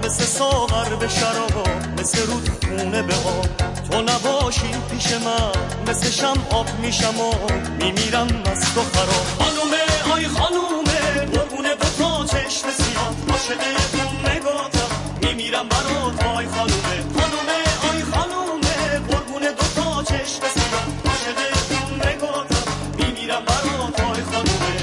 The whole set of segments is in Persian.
مثل ساغر به شرابا، مثل رود خونه به آب. تو نباشی پیش من مثل شم آب میشم و میمیرم از تو خراب. خانومه آی خانومه قربونه دوتا چشم سیاه، عاشق اون نگاتم میمیرم برات آی خانومه. خانومه آی خانومه قربونه دوتا چشم سیاه، عاشق اون نگاتم میمیرم برات آی خانومه.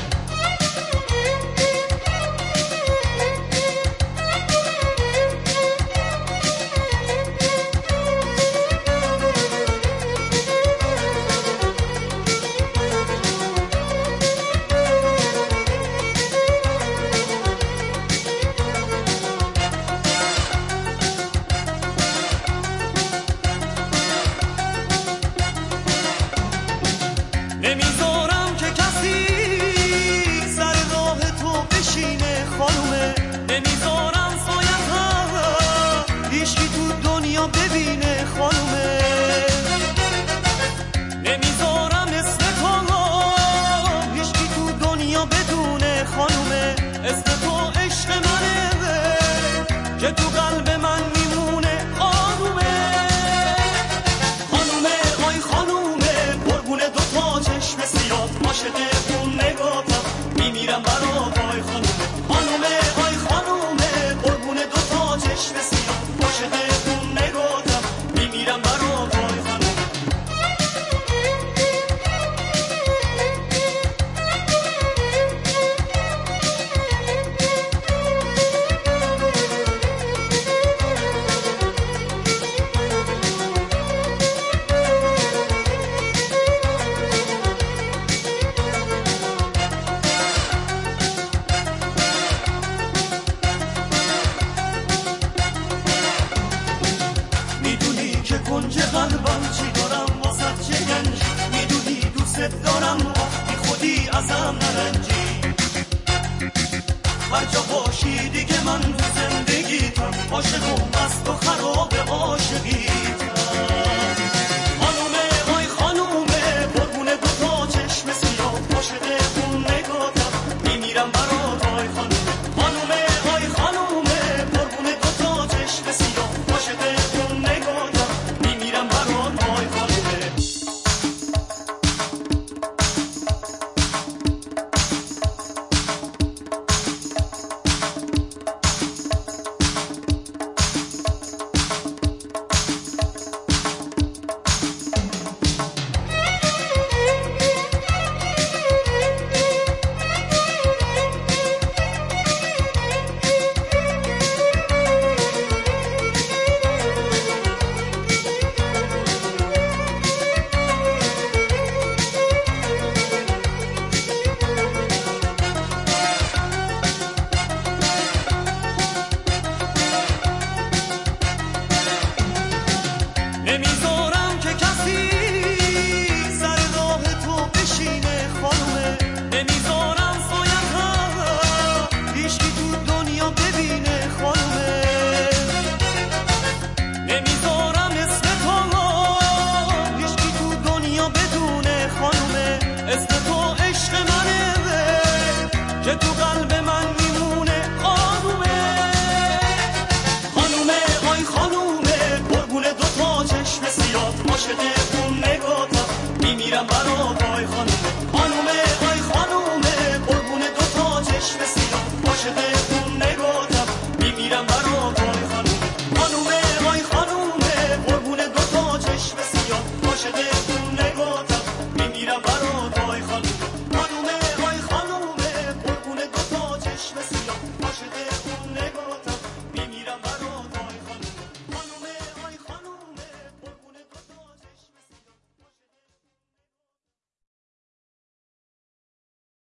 نمیذارم که کسی سر راه تو بشینه خانومه، نمیذارم سایت هیچکی تو دنیا ببینه خانومه، نمیذارم اسم تو هیچکی تو دنیا بدونه خانومه. اسم تو عشق منه که تو قلب